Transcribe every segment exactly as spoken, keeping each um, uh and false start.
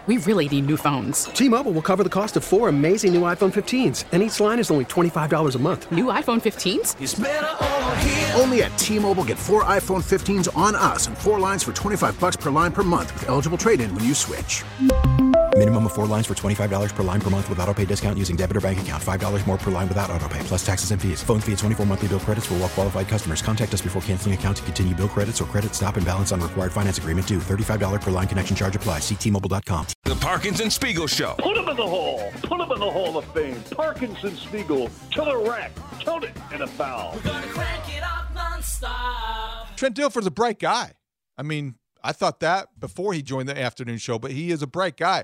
we really need new phones. T-Mobile will cover the cost of four amazing new iPhone fifteens, and each line is only twenty-five dollars a month. New iPhone fifteens? It's better over here. Only at T-Mobile, get four iPhone fifteens on us and four lines for twenty-five dollars per line per month with eligible trade-in when you switch. Minimum of four lines for twenty-five dollars per line per month with autopay discount using debit or bank account. five dollars more per line without autopay, plus taxes and fees. Phone fee at twenty-four monthly bill credits for well-qualified customers. Contact us before canceling account to continue bill credits or credit stop and balance on required finance agreement due. thirty-five dollars per line connection charge applies. See T Mobile dot com. The Parkinson Spiegel Show. Put him in the hall. Put him in the Hall of Fame. Parkinson Spiegel. Killer rack. Count it in a foul. We're gonna crank it up nonstop. Trent Dilfer's a bright guy. I mean, I thought that before he joined the afternoon show, but he is a bright guy.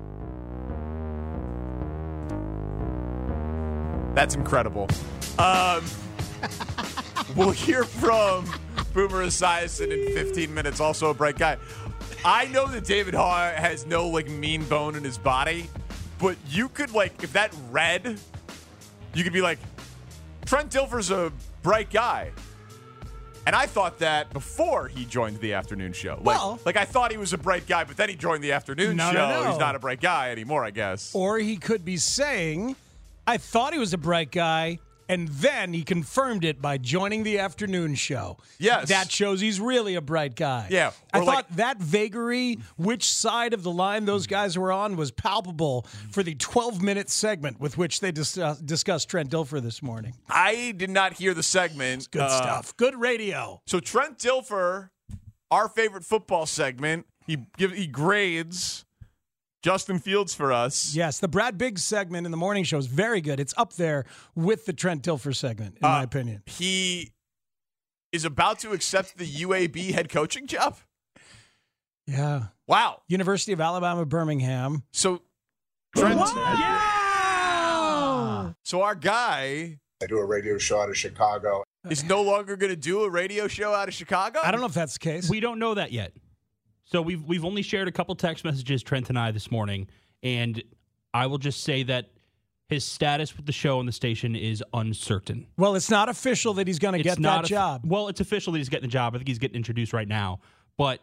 That's incredible. Um, we'll hear from Boomer Esiason in fifteen minutes, also a bright guy. I know that David Haw has no, like, mean bone in his body, but you could, like, if that read, you could be like, Trent Dilfer's a bright guy. And I thought that before he joined the afternoon show. Like, Well, like I thought he was a bright guy, but then he joined the afternoon No, show. no, no. He's not a bright guy anymore, I guess. Or he could be saying, I thought he was a bright guy, and then he confirmed it by joining the afternoon show. Yes. That shows he's really a bright guy. Yeah. I Or thought like- that vagary, which side of the line those guys were on, was palpable for the twelve-minute segment with which they dis- uh, discussed Trent Dilfer this morning. I did not hear the segment. Good Uh, stuff. Good radio. So Trent Dilfer, our favorite football segment, he give, he grades Justin Fields for us. Yes, the Brad Biggs segment in the morning show is very good. It's up there with the Trent Dilfer segment, in Uh, my opinion. He is about to accept the U A B head coaching job. Yeah. Wow. University of Alabama, Birmingham. So Trent. Yeah! So our guy I do a radio show out of Chicago. is no longer going to do a radio show out of Chicago? I don't know if that's the case. We don't know that yet. So we've we've only shared a couple text messages, Trent and I, this morning, and I will just say that his status with the show and the station is uncertain. Well, it's not official that he's going to It's get not that a- job. Well, it's official that he's getting the job. I think he's getting introduced right now, but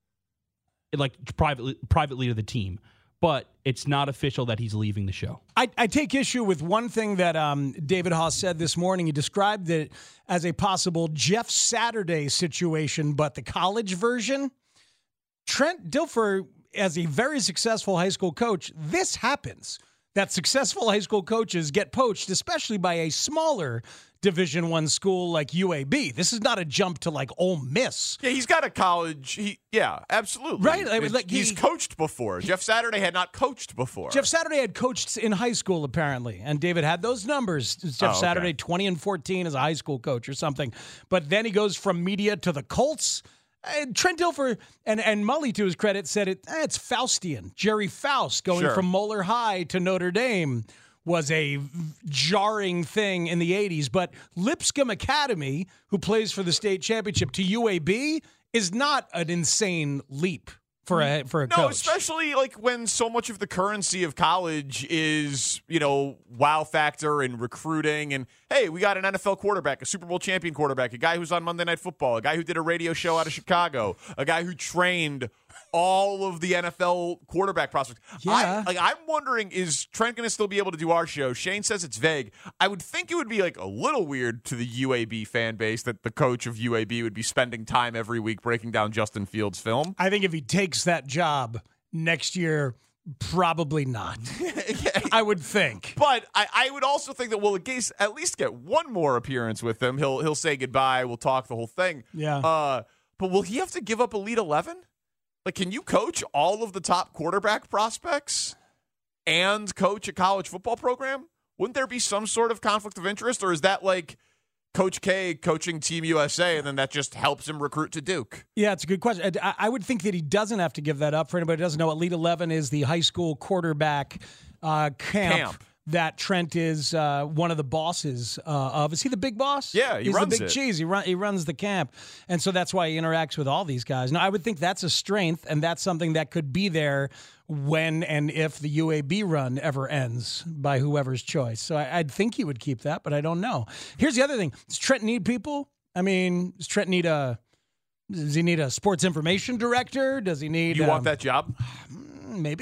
like privately, privately to the team. But it's not official that he's leaving the show. I, I take issue with one thing that um, David Haas said this morning. He described it as a possible Jeff Saturday situation, but the college version. Trent Dilfer, as a very successful high school coach, this happens. That successful high school coaches get poached, especially by a smaller Division One school like U A B. This is not a jump to like Ole Miss. Yeah, he's got a college. He, yeah, absolutely. Right, I mean, He's- like, he- he's coached before. Jeff Saturday had not coached before. Jeff Saturday had coached in high school, apparently, and David had those numbers. Jeff Oh, okay. Saturday, twenty and fourteen as a high school coach or something. But then he goes from media to the Colts. And Trent Dilfer and, and Mully, to his credit, said it. Eh, it's Faustian. Jerry Faust going Sure. from Moeller High to Notre Dame was a jarring thing in the eighties. But Lipscomb Academy, who plays for the state championship, to U A B is not an insane leap for a for a No, coach. especially like when so much of the currency of college is, you know, wow factor and recruiting. And hey, we got an N F L quarterback, a Super Bowl champion quarterback, a guy who's on Monday Night Football, a guy who did a radio show out of Chicago, a guy who trained all of the N F L quarterback prospects. Yeah. I, like, I'm wondering, is Trent going to still be able to do our show? Shane says it's vague. I would think it would be like a little weird to the U A B fan base that the coach of U A B would be spending time every week breaking down Justin Fields' film. I think if he takes that job next year, probably not. I would think. But I, I would also think that we'll at least, at least get one more appearance with him. He'll he'll say goodbye. We'll talk the whole thing. Yeah. Uh, but will he have to give up Elite eleven? Like, can you coach all of the top quarterback prospects and coach a college football program? Wouldn't there be some sort of conflict of interest? Or is that like Coach K coaching Team U S A and then that just helps him recruit to Duke? Yeah, it's a good question. I, I would think that he doesn't have to give that up. For anybody who doesn't know, Elite eleven is the high school quarterback uh, camp, Camp. that Trent is uh, one of the bosses uh, of. Is he the big boss? Yeah, he He's runs the big it. cheese. He, run, he runs the camp. And so that's why he interacts with all these guys. Now, I would think that's a strength, and that's something that could be there when and if the U A B run ever ends by whoever's choice. So I, I'd think he would keep that, but I don't know. Here's the other thing. Does Trent need people? I mean, does Trent need a – does he need a sports information director? Does he need – You um, want that job? Maybe.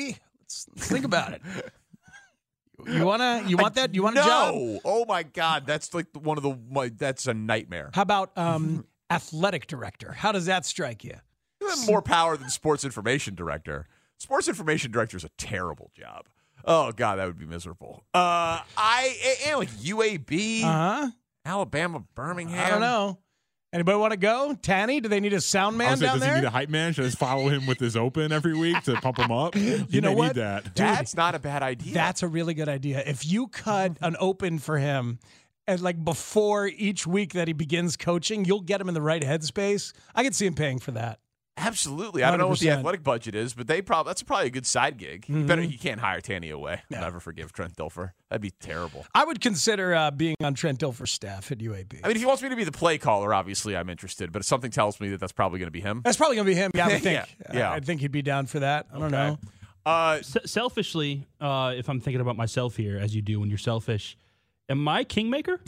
Let's, let's think about it. You wanna? You want that? You want a no. job? Oh my God, that's like one of the. My, that's a nightmare. How about um, athletic director? How does that strike you? You have more power than sports information director. Sports information director is a terrible job. Oh God, that would be miserable. Uh, I and like U A B, uh-huh. Alabama, Birmingham. I don't know. Anybody want to go? Tanny, do they need a sound man say, down does there? he need a hype man? Should I just follow him with his open every week to pump him up? You You know may what? need that. That's not a bad idea. That's a really good idea. If you cut an open for him, and like before each week that he begins coaching, you'll get him in the right headspace. I could see him paying for that. Absolutely. I don't know what the one hundred percent. athletic budget is, but they probably that's probably a good side gig. You better you can't hire Tanny away. I'll never forgive Trent Dilfer. That'd be terrible. I would consider uh, being on Trent Dilfer's staff at U A B. I mean, if he wants me to be the play caller, obviously I'm interested. But something tells me that that's probably going to be him. That's probably going to be him. Yeah, I would think. Yeah, yeah. Uh, I think he'd be down for that. I don't Okay. know. Uh, S- selfishly, uh, if I'm thinking about myself here, as you do when you're selfish, am I kingmaker?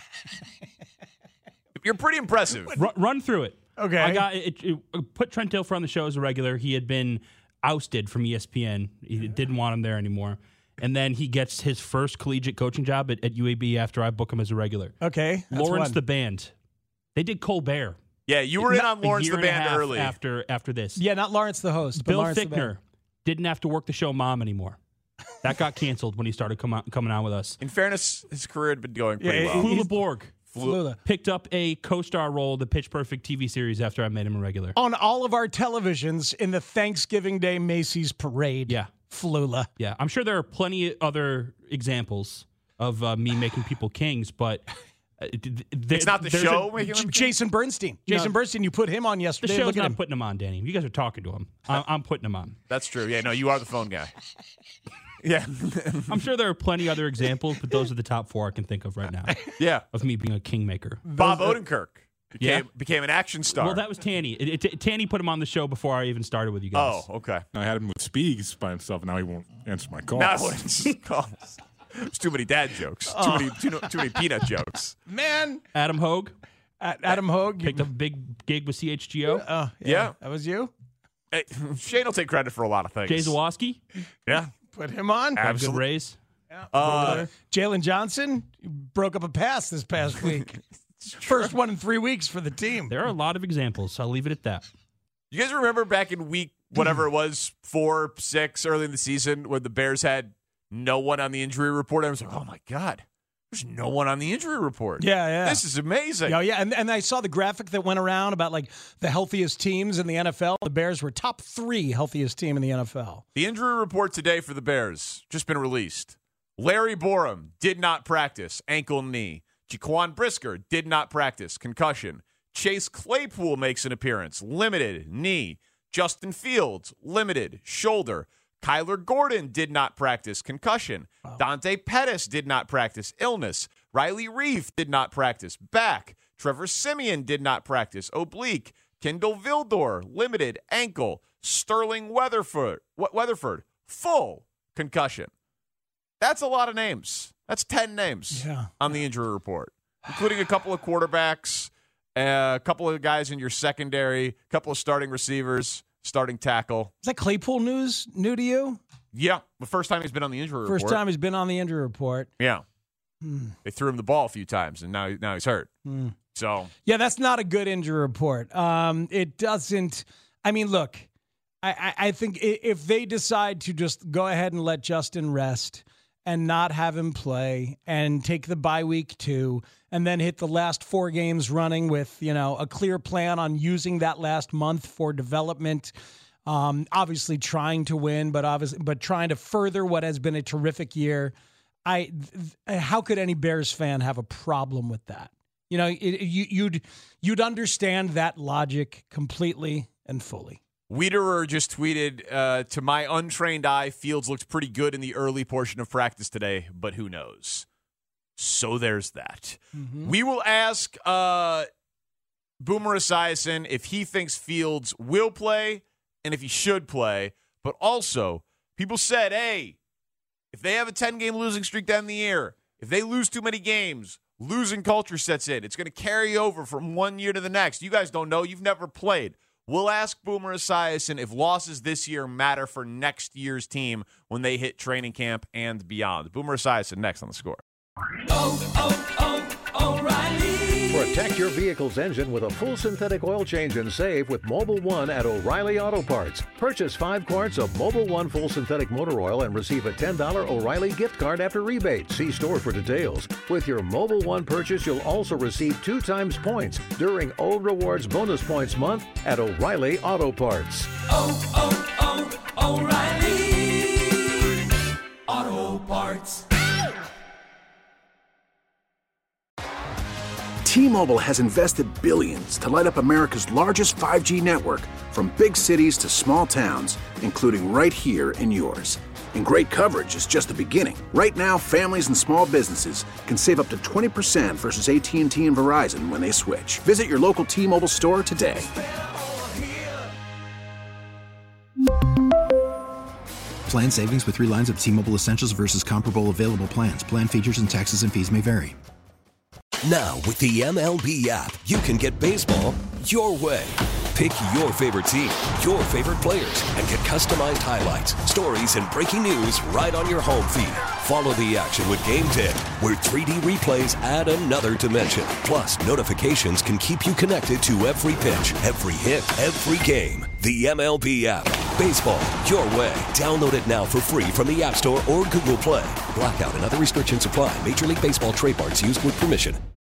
You're pretty impressive. Run, run through it. Okay. I got it, it, it- put Trent Dilfer on the show as a regular. He had been ousted from E S P N. He didn't want him there anymore. And then he gets his first collegiate coaching job at, at U A B after I book him as a regular. Okay. that's Lawrence one. the Band. They did Colbert. Yeah, you were in on A Lawrence year the and a Band half early. After after this. Yeah, not Lawrence the host, but Bill Lawrence the Fichtner band. didn't have to work the show Mom anymore. That got canceled when he started come out, coming out with us. In fairness, his career had been going pretty Yeah, well. he- Flula Borg Flula. picked up a co-star role in the Pitch Perfect T V series after I made him a regular. On all of our televisions in the Thanksgiving Day Macy's parade. Yeah. Flula. Yeah, I'm sure there are plenty other examples of uh, me making people kings, but uh, th- th- It's not the there's show a- making J- him Jason Bernstein. No. Jason Bernstein, you put him on the yesterday. show's Look at not him. putting him on, Danny. You guys are talking to him. I'm, I'm putting him on. That's true. Yeah, no, you are the phone guy. Yeah. I'm sure there are plenty other examples, but those are the top four I can think of right now Yeah. of me being a kingmaker. Bob Odenkirk became, Yeah. became an action star. Well, that was Tanny. It, it, Tanny put him on the show before I even started with you guys. oh, okay. I had him with Speaks by himself, and now he won't answer my calls. Now it's calls. There's too many dad jokes. Too many too, too many peanut jokes. Man. Adam Hogue A- Adam Hogue. picked up a big gig with C H G O. Oh, yeah. Yeah. That was you? Hey, Shane will take credit for a lot of things. Jay Zawoski, Yeah. Put him on. good Absolutely. raise. Uh, Jalen Johnson broke up a pass this past week. First one in three weeks for the team. There are a lot of examples. So I'll leave it at that. you guys remember back in week whatever it was, four, six, early in the season, when the Bears had no one on the injury report? I was like, oh my God, there's no one on the injury report. Yeah, yeah. This is amazing. Yeah, yeah, and and I saw the graphic that went around about like the healthiest teams in the N F L. The Bears were top three healthiest team in the N F L. The injury report today for the Bears just been released. Larry Borum did not practice, ankle, knee. Jaquan Brisker did not practice, concussion. Chase Claypool makes an appearance, limited, knee. Justin Fields, limited, shoulder. Kyler Gordon did not practice, concussion. Wow. Dante Pettis did not practice, illness. Riley Reif did not practice, back. Trevor Siemian did not practice, oblique. Kendall Vildor, limited, ankle. Sterling Weatherford, Weatherford, full concussion. That's a lot of names. That's ten names Yeah. on the injury report, including a couple of quarterbacks, uh, a couple of guys in your secondary, a couple of starting receivers, starting tackle. Is that Claypool news new to you? Yeah, the first time he's been on the injury First report. time he's been on the injury report. Yeah. Hmm. They threw him the ball a few times, and now, now he's hurt. Hmm. So, Yeah, that's not a good injury report. Um, it doesn't. I mean, look, I, I, I think i- if they decide to just go ahead and let Justin rest and not have him play and take the bye week two and then hit the last four games running with, you know, a clear plan on using that last month for development, um, obviously trying to win, but obviously, but trying to further what has been a terrific year. I, th- how could any Bears fan have a problem with that? You know, it, you, you'd you'd understand that logic completely and fully. Wiederer just tweeted, uh, to my untrained eye, Fields looked pretty good in the early portion of practice today, but who knows? So there's that. Mm-hmm. We will ask uh, Boomer Esiason if he thinks Fields will play and if he should play. But also, people said, hey, if they have a ten-game losing streak down the year, if they lose too many games, losing culture sets in. It's going to carry over from one year to the next. You guys don't know. You've never played. We'll ask Boomer Esiason if losses this year matter for next year's team when they hit training camp and beyond. Boomer Esiason next on The Score. Oh, oh, oh, O'Reilly. Protect your vehicle's engine with a full synthetic oil change and save with Mobil One at O'Reilly Auto Parts. Purchase five quarts of Mobil One full synthetic motor oil and receive a ten dollars O'Reilly gift card after rebate. See store for details. With your Mobil One purchase, you'll also receive two times points during O Rewards Bonus Points Month at O'Reilly Auto Parts. Oh, oh, oh, O'Reilly Auto Parts. T-Mobile has invested billions to light up America's largest five G network, from big cities to small towns, including right here in yours. And great coverage is just the beginning. Right now, families and small businesses can save up to twenty percent versus A T and T and Verizon when they switch. Visit your local T-Mobile store today. Plan savings with three lines of T-Mobile Essentials versus comparable available plans. Plan features and taxes and fees may vary. Now, with the M L B app, you can get baseball your way. Pick your favorite team, your favorite players, and get customized highlights, stories, and breaking news right on your home feed. Follow the action with Game ten, where three D replays add another dimension. Plus, notifications can keep you connected to every pitch, every hit, every game. The M L B app. Baseball your way. Download it now for free from the App Store or Google Play. Blackout and other restrictions apply. Major League Baseball trademarks used with permission.